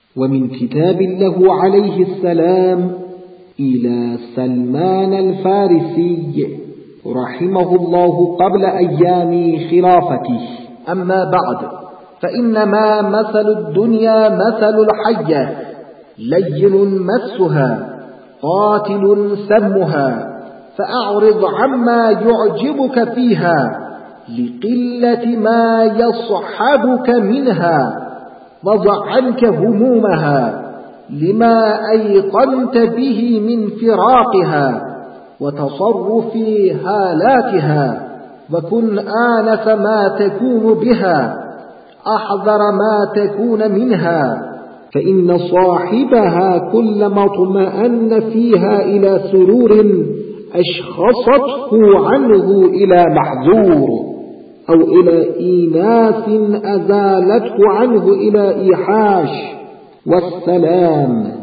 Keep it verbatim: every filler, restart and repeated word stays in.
ومن كتاب له عليه السلام إلى سلمان الفارسي رحمه الله قبل أيام خلافته: أما بعد، فإنما مثل الدنيا مثل الحية، لين مسها، قاتل سمها، فأعرض عما يعجبك فيها لقلة ما يصحبك منها، وضع عنك همومها لما أيقنت به من فراقها وتصرف هالاتها، وكن آنس ما تكون بها، أحذر ما تكون منها، فإن صاحبها كلما اطمأن فيها إلى سرور أشخصته عنه إلى محذور، أو إلى إيناس أزالته عنه إلى إيحاش. والسلام.